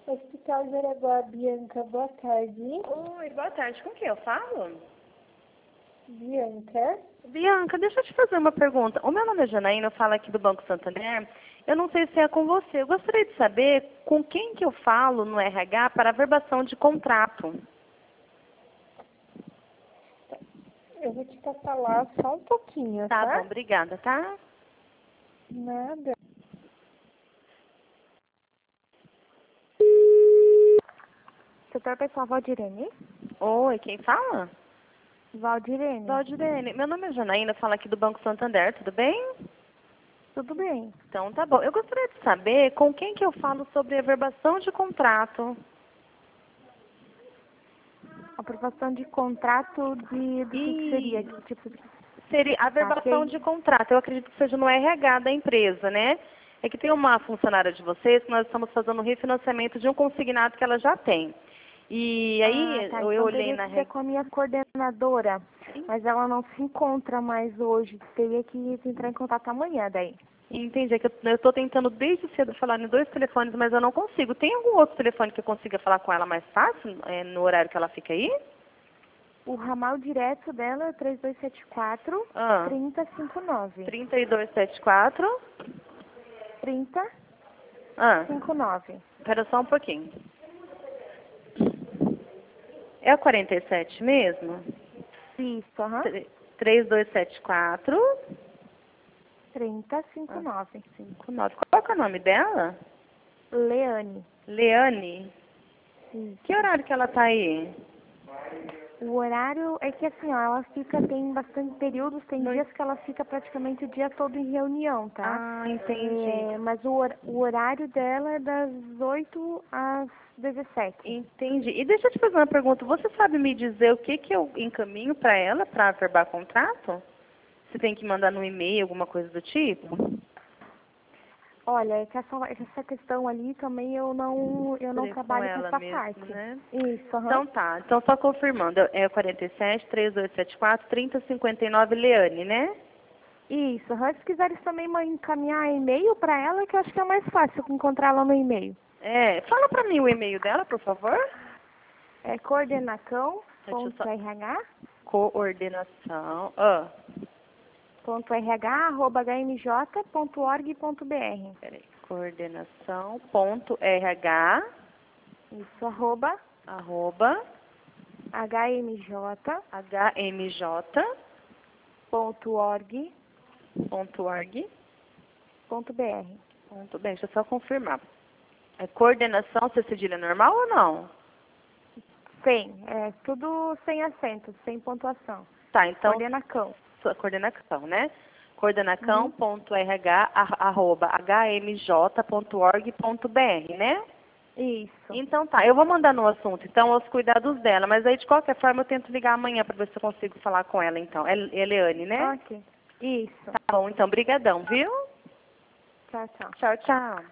Hospital Jaraguá, Bianca, boa tarde. Oi, boa tarde. Com quem eu falo? Bianca? Bianca, deixa eu te fazer uma pergunta. O meu nome é Janaína, eu falo aqui do Banco Santander. Eu não sei se é com você. Eu gostaria de saber com quem que eu falo no RH para a verbação de contrato. Eu vou te passar lá só um pouquinho, Tá tá? bom, obrigada, tá? Nada. Setor pessoal Valdirene? Oi, quem fala? Valdirene. Valdirene. Meu nome é Janaína, eu falo aqui do Banco Santander, tudo bem? Tudo bem. Então tá bom. Eu gostaria de saber com quem que eu falo sobre a verbação de contrato. Aprovação de contrato do que seria? Que tipo de... Seria a verbação de contrato. Eu acredito que seja no RH da empresa, né? É que tem uma funcionária de vocês que nós estamos fazendo um refinanciamento de um consignado que ela já tem. E aí tá. eu Então olhei teria na que ser com a minha coordenadora, mas ela não se encontra mais hoje. Teria que entrar em contato amanhã daí. Entendi, é que eu estou tentando desde cedo falar em 2 telefones, mas eu não consigo. Tem algum outro telefone que eu consiga falar com ela mais fácil, no horário que ela fica aí? O ramal direto dela é 3274 Ah, 3059. 3274. 3059. Espera só um pouquinho. É o 47 mesmo? Isso, aham. 3274. 3059. 59. Qual que é o nome dela? Leane. Leane. Isso. Que horário que ela tá aí? O horário é que assim, ó, ela fica, tem bastante períodos, tem dias que ela fica praticamente o dia todo em reunião, tá? Ah, entendi. Mas o horário dela é das 8 às 17. Entendi. E deixa eu te fazer uma pergunta. Você sabe me dizer o que que eu encaminho para ela para averbar contrato? Você tem que mandar no e-mail, alguma coisa do tipo? Olha, é que essa questão ali também eu não Seria com trabalho com ela essa mesmo, parte. né? Isso, aham. Então tá. Então só confirmando. É 47 3274 3059 Leane, né? Isso, aham. Se quiseres também encaminhar e-mail para ela, que eu acho que é mais fácil encontrá-la no e-mail. É, fala para mim o e-mail dela, por favor. É Deixa eu só... coordenacão.rh, Coordenação. .rh@hmj.org.br. Peraí. Coordenação.rh Isso, arroba hmj.org.br. hmj.org.br. Muito bem, deixa eu só confirmar. É coordenação, você cedilha normal ou não? É tudo sem acento, sem pontuação. Tá, então, Coordenacão. coordenação, né? Uhum. coordenacão.rh@hmj.org.br, né? Isso. Então tá, eu vou mandar no assunto, então, aos cuidados dela, mas aí de qualquer forma eu tento ligar amanhã para ver se eu consigo falar com ela, então. É Eliane, né? Ok. Isso. Tá bom, então, brigadão, viu? Tchau, tchau. Tchau, tchau.